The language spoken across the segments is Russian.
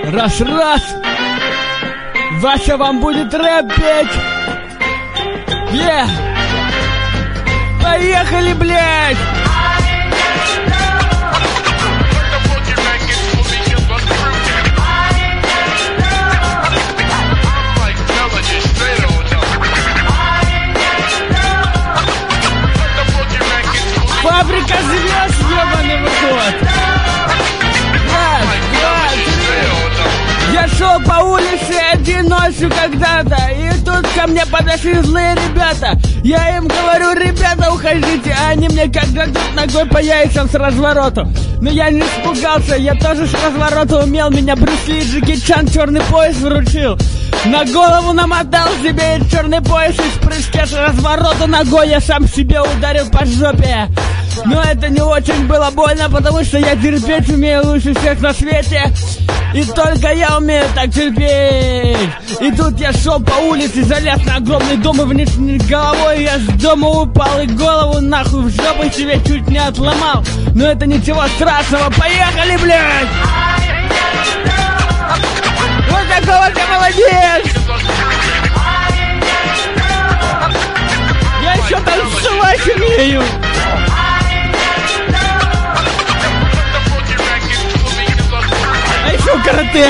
Раз-раз. Вася вам будет рэп петь. Поехали, блядь. Фабрика звезд, ебаный выход. Я шел по улице один ночью когда-то, и тут ко мне подошли злые ребята. Я им говорю: ребята, уходите, а они мне как дадут ногой по яйцам с развороту. Но я не испугался, я тоже с разворота умел. Меня Брюс Ли, Джеки Чан черный пояс вручил. На голову намотал себе черный пояс, и с прыжки с разворота ногой я сам себе ударил по жопе. Но это не очень было больно, потому что я терпеть умею лучше всех на свете. И только я умею так терпеть. И тут я шел по улице, залез на огромный дом, и вниз головой я с дома упал, и голову нахуй в жопу себе чуть не отломал. Но это ничего страшного, поехали, блядь! Вот такой вот я молодец! Я еще танцевать умею! А еще карате!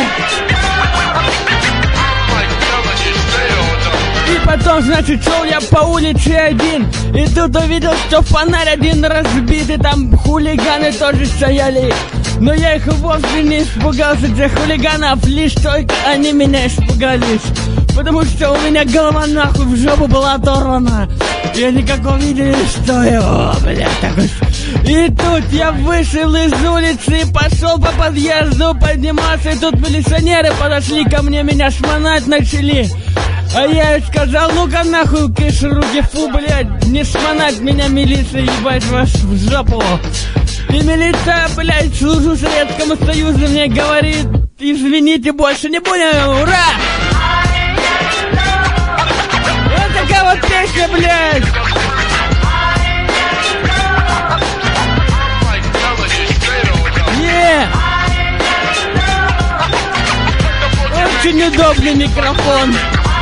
И потом, значит, шел я по улице один, и тут увидел, что фонарь один разбит, и там хулиганы тоже стояли. Но я их вовсе не испугался, этих хулиганов, лишь только они меня испугались. Потому что у меня голова нахуй в жопу была оторвана. И они как увидели, что его, блядь, так вот. И тут я вышел из улицы и пошел по подъезду подниматься. И тут милиционеры подошли ко мне, меня шмонать начали. А я ей сказал: ну-ка нахуй, кыш руки, фу, блядь, не шмонать меня, милиция, ебать вас в жопу. И милиция, блядь, служу Советскому Союзу, мне говорит: извините, больше не будем, ура! Вот такая вот песня, блядь! Очень удобный микрофон.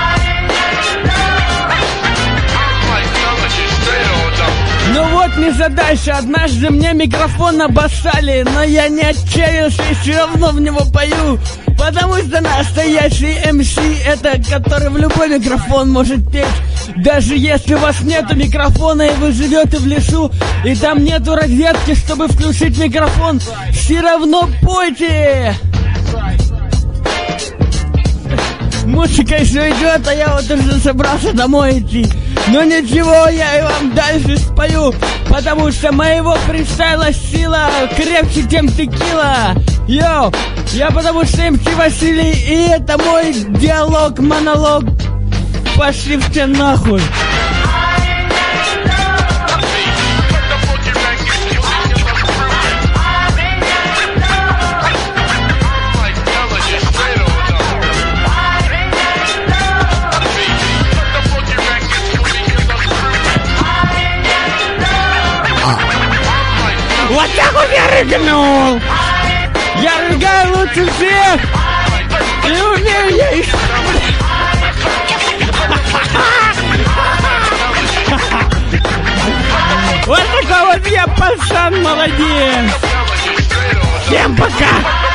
Ну вот незадача, однажды мне микрофон обоссали, но я не отчаялся и все равно в него пою. Потому что настоящий МС — это который в любой микрофон может петь. Даже если у вас нету микрофона и вы живете в лесу, и там нету розетки, чтобы включить микрофон, все равно пойте. Музыка еще идет, а я вот уже собрался домой идти. Но ничего, я и вам дальше спою, потому что моего фристайла сила крепче, чем текила. Йоу, я потому что МС Василий, и это мой диалог, монолог. Пошли все нахуй. Вот так вот я рыгнул! Я рыгаю лучше всех! И умею я еще! Вот такой вот я пацан, молодец! Всем пока!